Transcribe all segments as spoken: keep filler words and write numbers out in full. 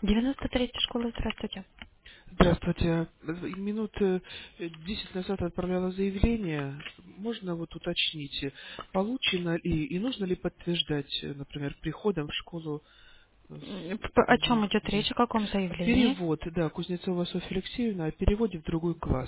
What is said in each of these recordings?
девяносто третья школа, здравствуйте. Здравствуйте. Минут э, десять назад отправляла заявление. Можно вот уточнить, э, получено ли и нужно ли подтверждать, э, например, приходом в школу э, М, с- п- О чем идет ди- речь, о каком заявлении? перевод, да, Кузнецова Софья Алексеевна, о переводе в другой класс.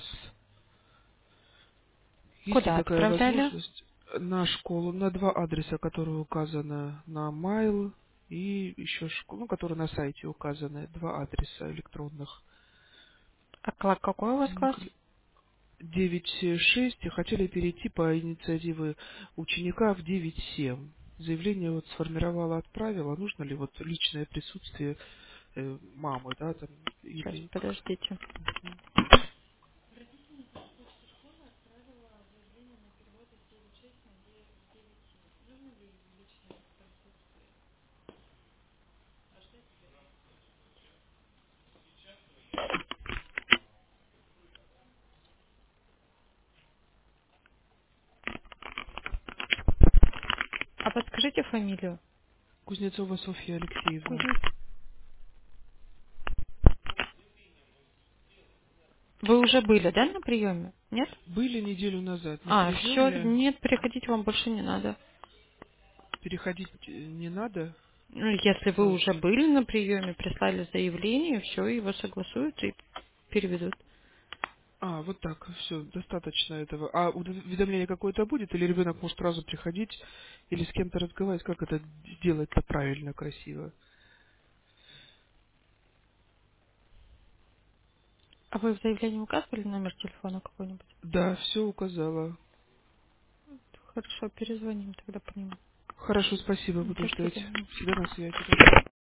Есть ли Куда такая отправляли? возможность на школу, на два адреса, которые указаны на mail и еще школу, ну, которые на сайте указаны, два адреса электронных. А кла- какой у вас класс? девять шесть и хотели перейти по инициативе ученика в девять семь. Заявление вот сформировала, отправила. Нужно ли вот личное присутствие э, мамы, да, там, Сейчас, или... подождите. Мгм. А подскажите фамилию. Кузнецова Софья Алексеевна. Кузнец- Вы уже были, да, на приеме? Нет? Были неделю назад на А, все, приеме. нет, переходить вам больше не надо. Переходить э, не надо. Ну, если вы А, уже были на приеме, прислали заявление, все, его согласуют и переведут. а, вот так, все, достаточно этого. А уведомление какое-то будет, или ребенок может сразу приходить, или с кем-то разговаривать, как это сделать-то правильно, красиво? А вы в заявлении указывали номер телефона какой-нибудь? Да, все указала. Хорошо, перезвоним тогда по нему. Хорошо, спасибо, буду До ждать. свидания. Всегда на связи, да.